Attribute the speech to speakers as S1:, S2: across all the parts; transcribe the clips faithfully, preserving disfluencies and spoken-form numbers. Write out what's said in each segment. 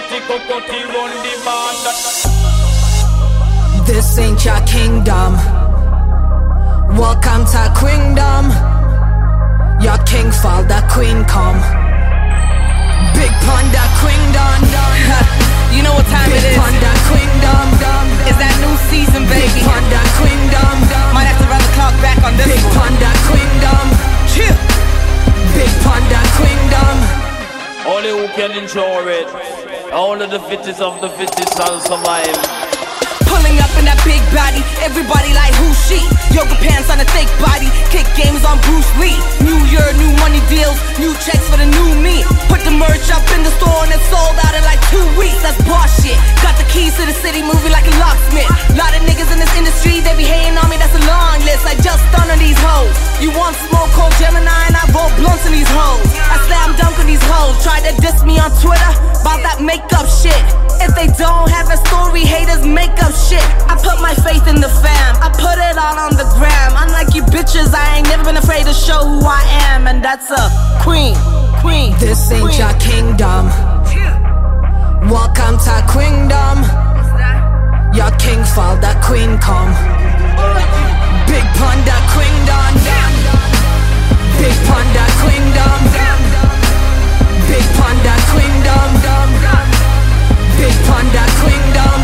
S1: Cocotti, cocotti, run the band.
S2: This ain't your kingdom. Welcome to Queendom. Your king fall, the queen come. Big panda Queendom.
S3: You know what time
S2: Big
S3: it is.
S2: Panda Queendom.
S3: It's that new season, baby.
S2: Big Panda Queendom.
S3: Might have to run the clock back on this
S2: Big
S3: one.
S2: Panda Queendom.
S3: Chill.
S2: Big Panda Queendom.
S1: Only who can enjoy it. Only the fittest of the fittest shall survive.
S3: Pulling up in that big body, everybody like who she? Yoga pants on a thick body, kick games on Bruce Lee. New year, new money deals, new checks for the new me. Put the merch up in the store and it sold out in like two weeks. That's boss shit. Got the keys to the city, moving like a locksmith. Lot of niggas in this industry, they be hating on me, that's a long list. I just stun on these hoes. You want smoke, cold Gemini, and I roll blunts in these hoes. I slam dunk on these hoes. Try to diss me on Twitter about that makeup shit. If they don't have a story, haters make up shit. I put my faith in the fam, I put it all on the gram. Unlike you bitches, I ain't never been afraid to show who I am. And that's a queen, queen.
S2: This ain't
S3: queen.
S2: your kingdom. Welcome to Queendom. Your king fall, the queen come. Big panda Queendom. Big panda Queendom. Big panda Queendom. Big panda Queendom.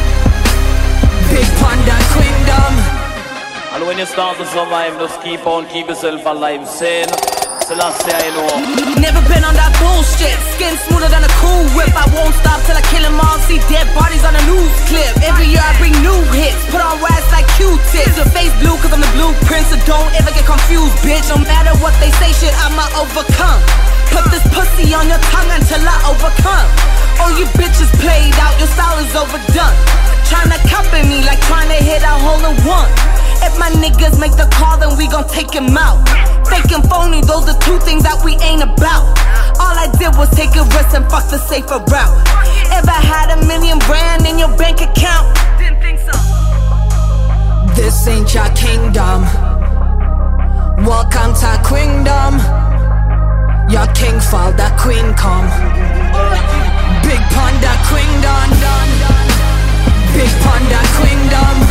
S2: Big panda Queendom.
S1: And when you start to survive, just keep on, keep yourself alive. Saying, Selassie, I know.
S3: Never been on that bullshit. Skin smoother than a cool whip. I won't stop till I kill them all. See dead bodies on a news clip. Every year I bring new hits. Put on wax like Q-tips. Your face blue cause I'm the blueprint. So don't ever get confused, bitch. No matter what they say, shit, I'ma overcome. Put this pussy on your tongue until I overcome. All you bitches played out, your style is overdone. Tryna copy me like tryna hit a hole in one. If my niggas make the call, then we gon' take him out. Fake and phony, those are two things that we ain't about. All I did was take a risk and fuck the safer route. Ever had a million brand in your bank account? Didn't think so.
S2: This ain't your kingdom. Welcome to Queendom. Your king fall, the queen come. Big panda Queendom. Big panda Queendom.